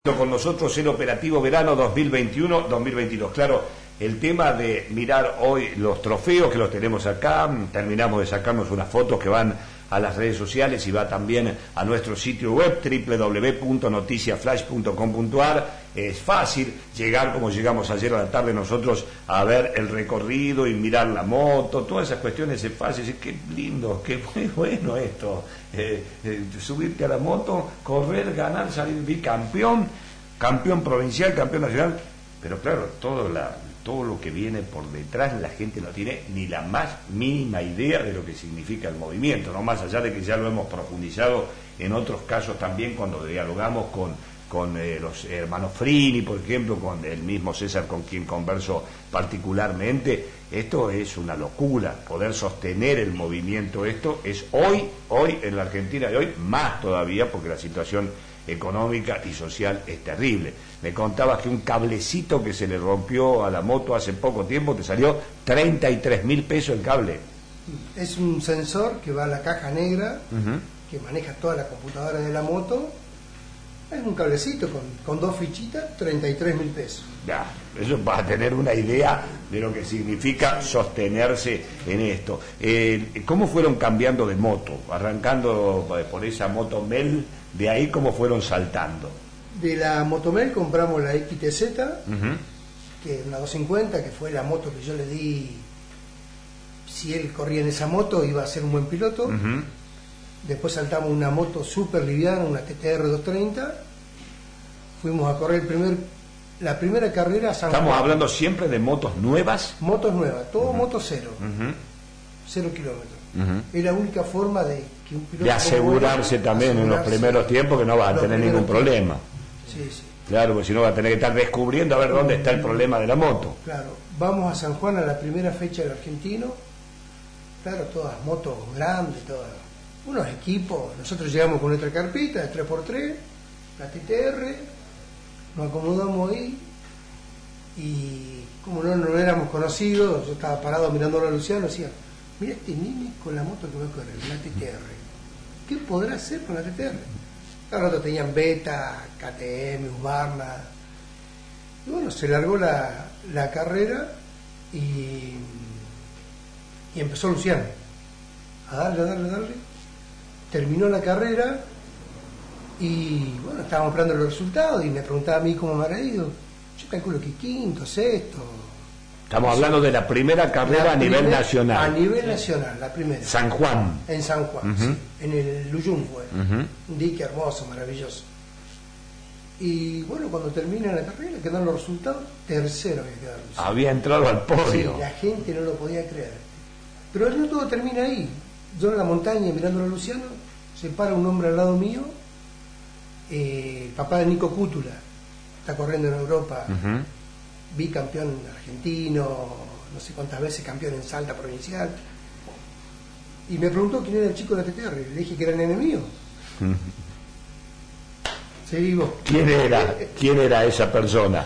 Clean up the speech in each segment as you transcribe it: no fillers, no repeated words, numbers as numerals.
Con nosotros el operativo verano 2021-2022. Claro, el tema de mirar hoy los trofeos que los tenemos acá, terminamos de sacarnos unas fotos que van a las redes sociales y va también a nuestro sitio web www.noticiaflash.com.ar. Es fácil llegar como llegamos ayer a la tarde nosotros a ver el recorrido y mirar la moto, todas esas cuestiones es fácil. Es qué lindo, qué bueno esto, subirte a la moto, correr, ganar, salir bicampeón, campeón provincial, campeón nacional, pero claro, todo lo que viene por detrás la gente no tiene ni la más mínima idea de lo que significa el movimiento, no más allá de que ya lo hemos profundizado en otros casos también cuando dialogamos con los hermanos Frini, por ejemplo, con el mismo César con quien converso particularmente. Esto es una locura, poder sostener el movimiento, esto es hoy en la Argentina de hoy, más todavía porque la situación económica y social es terrible. Me contabas que un cablecito que se le rompió a la moto hace poco tiempo te salió 33.000 pesos el cable. Es un sensor que va a la caja negra, que maneja toda la computadora de la moto. Es un cablecito con dos fichitas, 33.000 pesos. Ya, eso para tener una idea de lo que significa sostenerse en esto. ¿Cómo fueron cambiando de moto? Arrancando por esa Motomel, de ahí cómo fueron saltando. De la Motomel compramos la XTZ, que es una 250, que fue la moto que yo le di. Si él corría en esa moto iba a ser un buen piloto. Después saltamos una moto súper liviana, una TTR 230. Fuimos a correr la primera carrera a San Juan. ¿Estamos hablando siempre de motos nuevas? Motos nuevas, todo moto cero. 0 kilómetros. Es la única forma de que un piloto... De asegurarse también en los primeros tiempos que no va a tener ningún problema. Sí, sí. Claro, porque si no va a tener que estar descubriendo a ver dónde está el problema de la moto. Claro, vamos a San Juan a la primera fecha del argentino. Claro, todas motos grandes, todas... unos equipos, nosotros llegamos con nuestra carpita de 3x3, la TTR, nos acomodamos ahí y como no éramos conocidos, yo estaba parado mirando a Luciano y decía, mira este nene con la moto que va a correr, la TTR, ¿qué podrá hacer con la TTR? Claro, nosotros tenían Beta, KTM, Husqvarna, y bueno, se largó la carrera y empezó Luciano a darle. Terminó la carrera y bueno, estábamos esperando los resultados y me preguntaba a mí cómo me había ido. Yo calculo que quinto, sexto. Estamos hablando de la primera carrera a nivel nacional. A nivel nacional, la primera. San Juan. En San Juan, sí. En el Luyún fue. Un dique hermoso, maravilloso. Y bueno, cuando termina la carrera, quedaron los resultados, tercero había quedado. Había entrado al podio. Sí, la gente no lo podía creer. Pero no todo termina ahí. Yo en la montaña mirándolo a Luciano, se para un hombre al lado mío, el papá de Nico Cútula, está corriendo en Europa, bicampeón argentino, no sé cuántas veces campeón en Salta provincial, y me preguntó quién era el chico de la TTR, le dije que era el nene mío. Seguimos. ¿Quién era esa persona?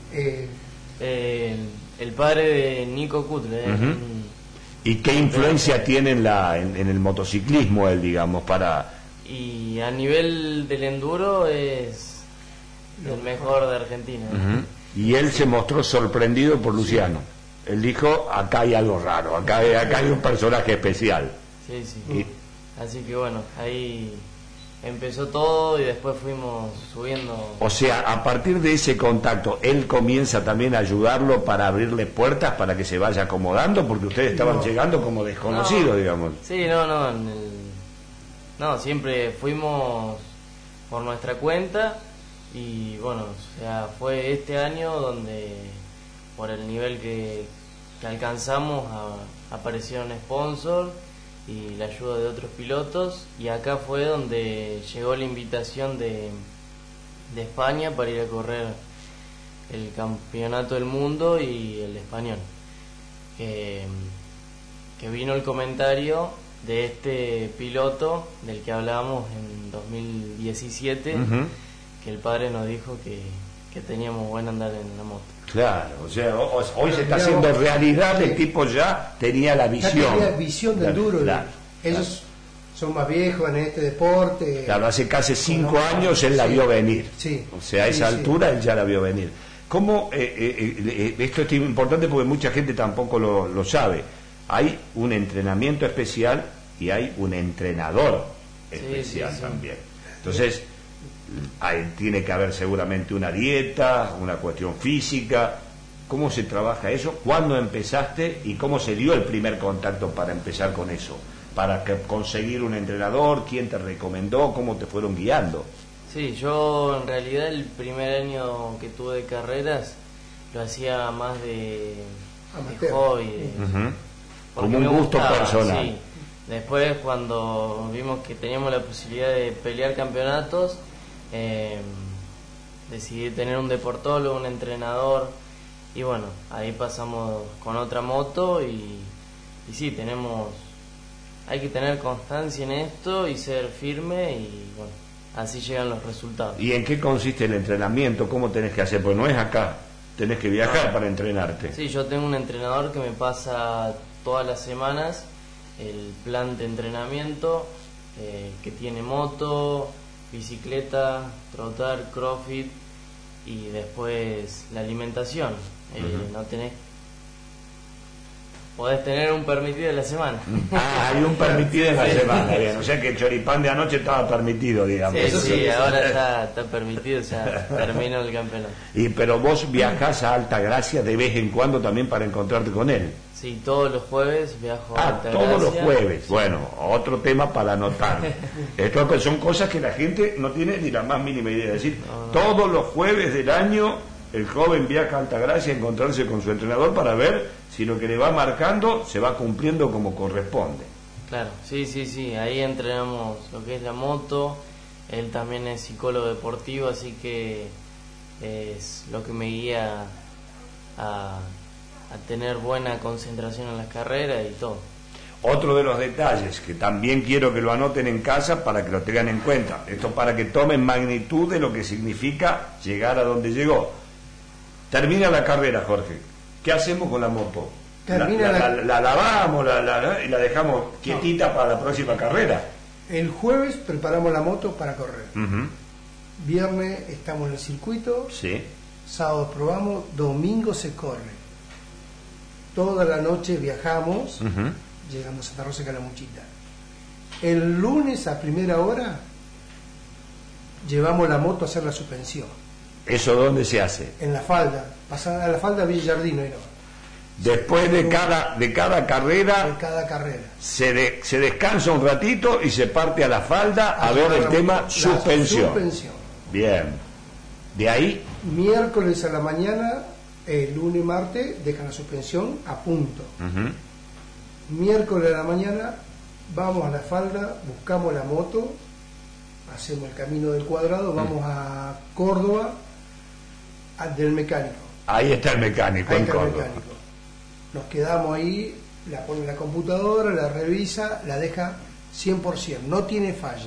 El padre de Nico Cútula. ¿Y qué influencia tiene en el motociclismo él, digamos, para...? Y a nivel del enduro es el mejor de Argentina. Y él se mostró sorprendido por Luciano. Sí. Él dijo, acá hay algo raro, acá hay un personaje especial. Sí. Así que bueno, ahí empezó todo y después fuimos subiendo. O sea, a partir de ese contacto, él comienza también a ayudarlo para abrirle puertas para que se vaya acomodando, porque ustedes estaban llegando como desconocidos, digamos. Sí, no, siempre fuimos por nuestra cuenta y bueno, o sea, fue este año donde por el nivel que alcanzamos aparecieron sponsors y la ayuda de otros pilotos, y acá fue donde llegó la invitación de España para ir a correr el campeonato del mundo y el español, que vino el comentario de este piloto del que hablábamos en 2017, que el padre nos dijo que teníamos buen andar en la moto. Claro, o sea, hoy se está haciendo realidad, el tipo ya tenía la visión. Ya tenía visión del duro. Ellos son más viejos en este deporte. Claro, hace casi 5 años él la vio venir. Sí. O sea, a esa altura él ya la vio venir. ¿Cómo, esto es importante porque mucha gente tampoco lo sabe? Hay un entrenamiento especial y hay un entrenador especial también. Entonces, tiene que haber seguramente una dieta, una cuestión física. ¿Cómo se trabaja eso? ¿Cuándo empezaste y cómo se dio el primer contacto para empezar con eso? Para conseguir un entrenador, ¿quién te recomendó? ¿Cómo te fueron guiando? Sí, yo en realidad el primer año que tuve de carreras lo hacía más de hobby, como un gusto personal. Sí. Después, cuando vimos que teníamos la posibilidad de pelear campeonatos, decidí tener un deportólogo, un entrenador, y bueno, ahí pasamos con otra moto y sí, hay que tener constancia en esto y ser firme y bueno, así llegan los resultados. ¿Y en qué consiste el entrenamiento? ¿Cómo tenés que hacer? Pues no es acá, tenés que viajar para entrenarte. Sí, yo tengo un entrenador que me pasa todas las semanas el plan de entrenamiento, que tiene moto, bicicleta, trotar, crossfit y después la alimentación. Podés tener un permitido en la semana. Hay un permitido en la semana, bien. O sea que el choripán de anoche estaba permitido, digamos. Sí, ahora ya está permitido, ya terminó el campeonato. Pero vos viajás a Altagracia de vez en cuando también para encontrarte con él. Sí, todos los jueves viajo a Altagracia. Todos los jueves. Sí. Bueno, otro tema para anotar. Esto son cosas que la gente no tiene ni la más mínima idea. Es decir, todos los jueves del año el joven viaja a Altagracia a encontrarse con su entrenador para ver si lo que le va marcando se va cumpliendo como corresponde. Claro, sí, ahí entrenamos lo que es la moto. Él también es psicólogo deportivo, así que es lo que me guía a tener buena concentración en las carreras y todo. Otro de los detalles que también quiero que lo anoten en casa para que lo tengan en cuenta, esto para que tomen magnitud de lo que significa llegar a donde llegó. Termina la carrera, Jorge. ¿Qué hacemos con la moto? La lavamos y la dejamos quietita para la próxima carrera. El jueves preparamos la moto para correr. Viernes estamos en el circuito. Sí. Sábado probamos, domingo se corre. Toda la noche viajamos, llegando a Santa Rosa de Calamuchita. El lunes a primera hora llevamos la moto a hacer la suspensión. ¿Eso dónde se hace? En la falda, pasada a la falda Villa Jardino. Después de cada carrera, se descansa un ratito y se parte a la falda a ver el tema suspensión. Bien. De ahí. Miércoles a la mañana, lunes y martes, dejan la suspensión a punto. Miércoles a la mañana, vamos a la falda, buscamos la moto, hacemos el camino del cuadrado, vamos a Córdoba, del mecánico. Ahí está el mecánico, en Córdoba. Nos quedamos ahí, la pone en la computadora, la revisa, la deja 100%, no tiene falla.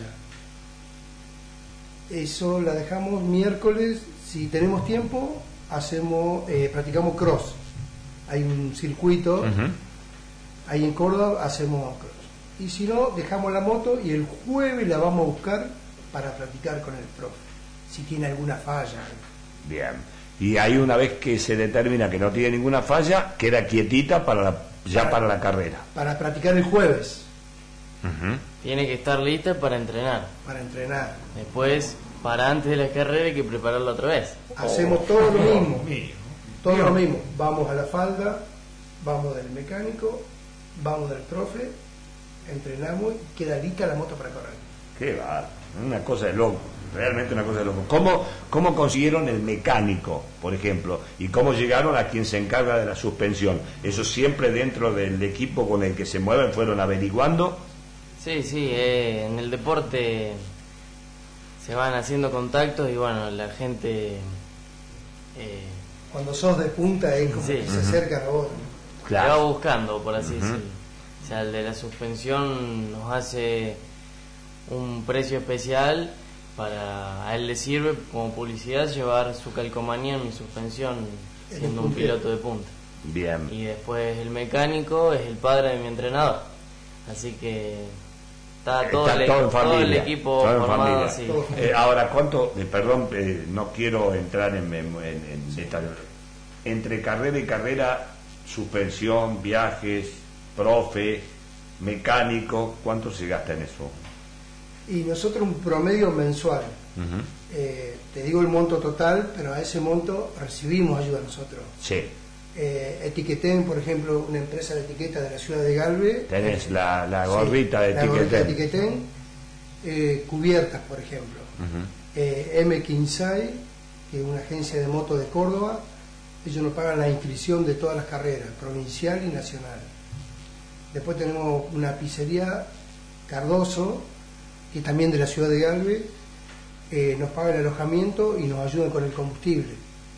Eso la dejamos miércoles, si tenemos tiempo, practicamos cross. Hay un circuito, ahí en Córdoba hacemos cross. Y si no, dejamos la moto y el jueves la vamos a buscar para practicar con el profe, si tiene alguna falla. Bien. Y ahí una vez que se determina que no tiene ninguna falla, queda quietita para la carrera. Para practicar el jueves. Tiene que estar lista para entrenar. Después, para antes de la carrera hay que prepararla otra vez. Hacemos todo lo mismo. Todo lo mismo. Vamos a la falda, vamos del mecánico, vamos del profe, entrenamos y queda lista la moto para correr. Qué va, una cosa de loco. Realmente una cosa de loco. ¿Cómo consiguieron el mecánico, por ejemplo? ¿Y cómo llegaron a quien se encarga de la suspensión? ¿Eso siempre dentro del equipo con el que se mueven fueron averiguando? Sí, en el deporte se van haciendo contactos y bueno, la gente... Cuando sos de punta es como que se acercan a vos. Claro. Se va buscando, por así decirlo. O sea, el de la suspensión nos hace un precio especial. A él le sirve como publicidad llevar su calcomanía en mi suspensión siendo un piloto de punta. Bien. Y después el mecánico es el padre de mi entrenador. Así que Está todo, todo en familia, todo el equipo todo en formado, familia. sí. Ahora, ¿cuánto? Perdón, no quiero entrar en detalle. Entre carrera y carrera, suspensión, viajes, profe, mecánico, ¿cuánto se gasta en eso? Y nosotros un promedio mensual. Te digo el monto total, pero a ese monto recibimos ayuda nosotros. Sí. Etiqueten, por ejemplo, una empresa de etiqueta de la ciudad de Galvez. Tenés la gorrita de la gorrita de Etiqueten. Cubiertas, por ejemplo. M. Kinsay, que es una agencia de motos de Córdoba, ellos nos pagan la inscripción de todas las carreras, provincial y nacional. Después tenemos una pizzería, Cardoso, que también de la ciudad de Galvez, nos paga el alojamiento y nos ayudan con el combustible.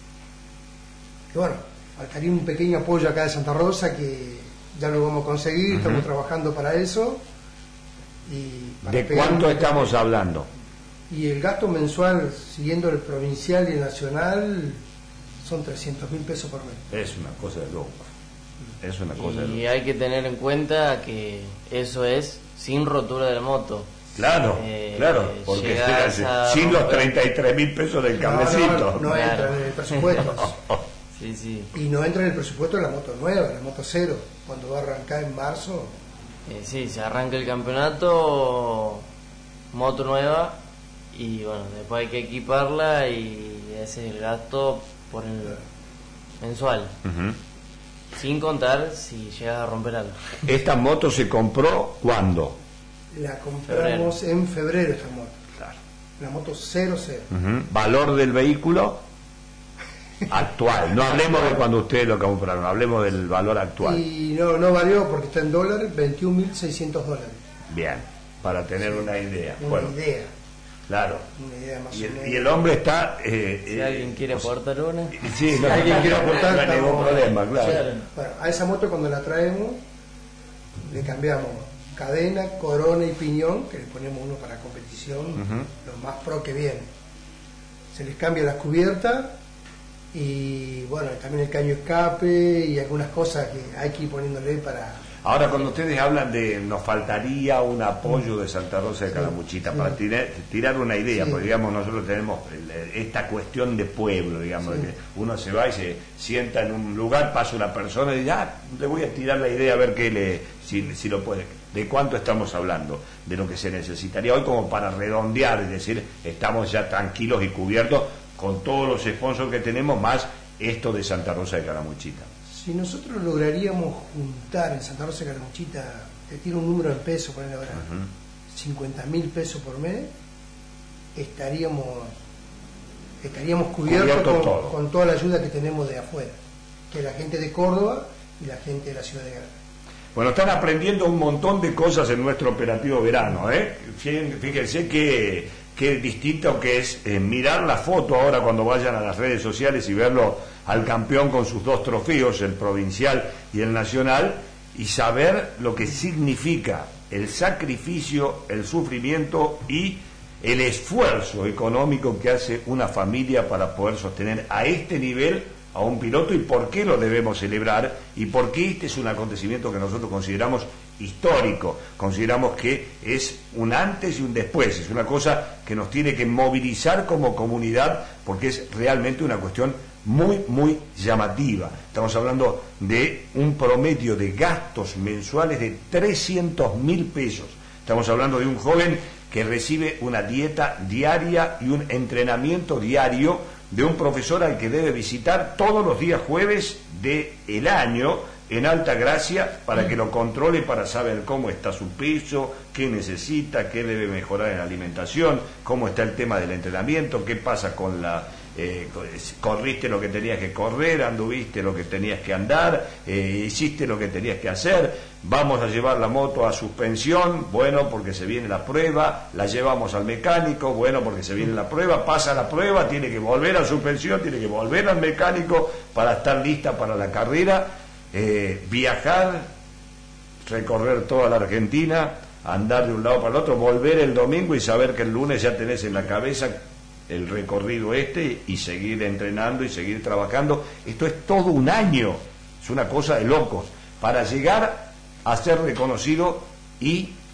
Y bueno, faltaría un pequeño apoyo acá de Santa Rosa, que ya lo vamos a conseguir, estamos trabajando para eso. Y para ¿De cuánto estamos hablando? Y el gasto mensual, siguiendo el provincial y el nacional, son 300.000 pesos por mes. Es una cosa de loco. Es una cosa de Y loco. hay que tener en cuenta que eso es sin rotura de la moto. Claro, claro, porque llegás a sin los romper- 33.000 pesos del cablecito. No Claro. entra en el presupuesto. Sí, sí. Y no entra en el presupuesto de la moto nueva, la moto cero, cuando va a arrancar en marzo. Sí, se arranca el campeonato, moto nueva, y bueno, después hay que equiparla y ese es el gasto por el mensual. Ujú. Sin contar si llegas a romper algo. ¿Esta moto se compró cuándo? La compramos en febrero esta moto. Claro. La moto 00. Ujú. ¿Valor del vehículo? Actual. No hablemos de cuando ustedes lo compraron, hablemos del valor actual. Y no varió porque está en dólares, $21.600. Bien, para tener una idea. Una Bueno, idea. claro. Una idea más Y o menos. el hombre está... Si alguien quiere aportar una. Sí, Si alguien quiere aportar, no hay ningún estamos- problema, claro. Claro. Bueno, a esa moto cuando la traemos, le cambiamos cadena, corona y piñón, que le ponemos uno para competición, los más pro que vienen. Se les cambia las cubiertas y bueno, también el caño escape y algunas cosas que hay que ir poniéndole para... Ahora, cuando ustedes hablan de nos faltaría un apoyo de Santa Rosa de Calamuchita, para tirar una idea, Sí. porque digamos nosotros tenemos esta cuestión de pueblo, digamos, de que uno se va y se sienta en un lugar, pasa una persona y dice, le voy a tirar la idea a ver si lo puede. ¿De cuánto estamos hablando? De lo que se necesitaría hoy como para redondear, es decir, estamos ya tranquilos y cubiertos con todos los sponsors que tenemos, más esto de Santa Rosa de Calamuchita. Si nosotros lograríamos juntar en Santa Rosa de Calamuchita, te tiro un número en pesos, poner ahora, 50.000 pesos por mes, estaríamos cubiertos Cubierto todo. con toda la ayuda que tenemos de afuera, que es la gente de Córdoba y la gente de la ciudad de Galvez. Bueno, están aprendiendo un montón de cosas en nuestro operativo verano, ¿eh? Fíjense qué distinto que es mirar la foto ahora cuando vayan a las redes sociales y verlo al campeón con sus dos trofeos, el provincial y el nacional, y saber lo que significa el sacrificio, el sufrimiento y el esfuerzo económico que hace una familia para poder sostener a este nivel a un piloto, y por qué lo debemos celebrar y por qué este es un acontecimiento que nosotros consideramos histórico, consideramos que es un antes y un después, es una cosa que nos tiene que movilizar como comunidad porque es realmente una cuestión muy, muy llamativa. Estamos hablando de un promedio de gastos mensuales de 300.000 pesos. Estamos hablando de un joven que recibe una dieta diaria y un entrenamiento diario de un profesor al que debe visitar todos los días jueves del año en Altagracia para que lo controle, para saber cómo está su peso, qué necesita, qué debe mejorar en la alimentación, cómo está el tema del entrenamiento, qué pasa con la... corriste lo que tenías que correr, anduviste lo que tenías que andar, hiciste lo que tenías que hacer, vamos a llevar la moto a suspensión, bueno, porque se viene la prueba, la llevamos al mecánico, bueno, porque se viene la prueba, pasa la prueba, tiene que volver a suspensión, tiene que volver al mecánico para estar lista para la carrera, viajar, recorrer toda la Argentina, andar de un lado para el otro, volver el domingo y saber que el lunes ya tenés en la cabeza el recorrido y seguir entrenando y seguir trabajando. Esto es todo un año, es una cosa de locos, para llegar a ser reconocido y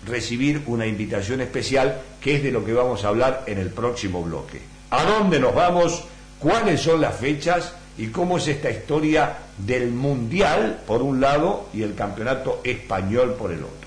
recibir una invitación especial, que es de lo que vamos a hablar en el próximo bloque. ¿A dónde nos vamos? ¿Cuáles son las fechas? ¿Y cómo es esta historia del Mundial, por un lado, y el Campeonato Español por el otro?